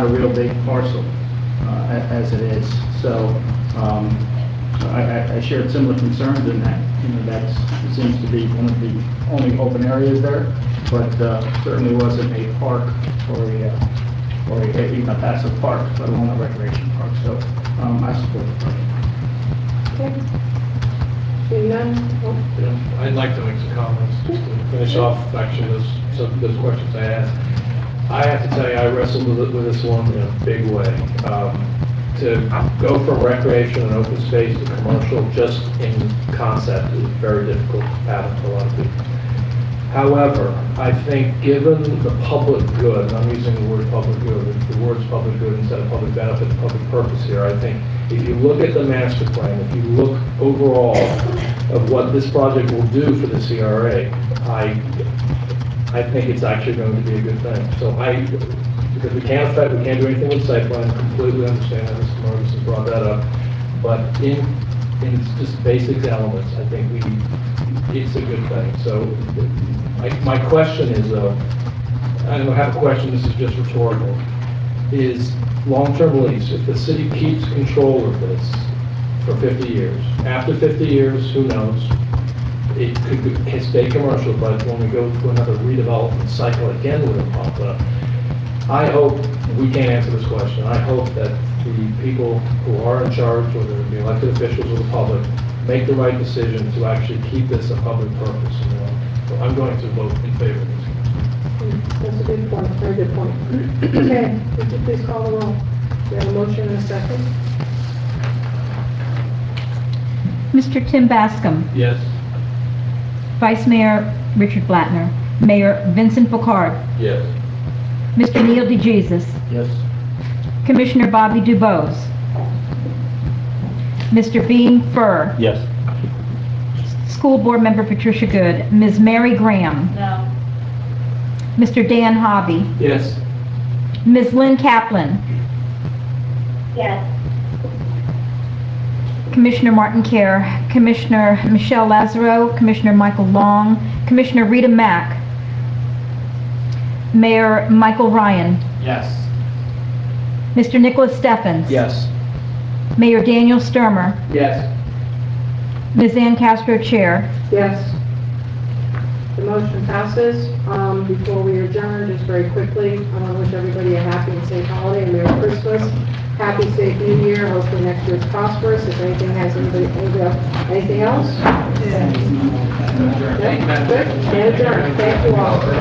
a real big parcel as it is. So I shared similar concerns in that, that seems to be one of the only open areas there, but certainly wasn't a park or even a passive park, let alone a recreation park. So I support the project. Okay. Seeing none? Oh. Yeah, I'd like to make some comments just to finish off actually those questions I asked. I have to tell you, I wrestled with this one in a big way. To go from recreation and open space to commercial just in concept is very difficult to fathom for a lot of people. However, I think given the public good, and I'm using the word public good, the word's public good instead of public benefit, public purpose here, I think if you look at the master plan, if you look overall of what this project will do for the CRA, I think it's actually going to be a good thing. So because we can't do anything with site plan, completely understand that Mr. Marcus has brought that up, but in just basic elements, I think it's a good thing. So my question is, I don't have a question, this is just rhetorical, is long-term lease, if the city keeps control of this for 50 years, after 50 years, who knows, it could stay commercial, but when we go through another redevelopment cycle again with a pop up, I hope, we can't answer this question, I hope that the people who are in charge, whether it be elected officials or the public, make the right decision to actually keep this a public purpose. So I'm going to vote in favor of this. That's a good point, very good point. Okay, would you please call the roll? We have a motion and a second. Mr. Tim Bascom. Yes. Vice Mayor Richard Blattner. Mayor Vincent Bocard. Yes. Mr. Neil DeJesus. Yes. Commissioner Bobby Dubose. Mr. Beam Furr. Yes. School Board Member Patricia Good. Ms. Mary Graham. No. Mr. Dan Hobby. Yes. Ms. Lynn Kaplan. Yes. Commissioner Martin Kerr, Commissioner Michelle Lazaro, Commissioner Michael Long, Commissioner Rita Mack, Mayor Michael Ryan, Yes. Mr. Nicholas Steffens. Yes. Mayor Daniel Sturmer, Yes. Ms. Ann Castro, Chair. Yes. The motion passes. Before we adjourn, just very quickly, I want to wish everybody a happy and safe holiday and Merry Christmas. Happy, safe New Year. Hopefully next year's prosperous. If anything has anything else? Thank you, Madam Chair. Good. And adjourn. Thank you all.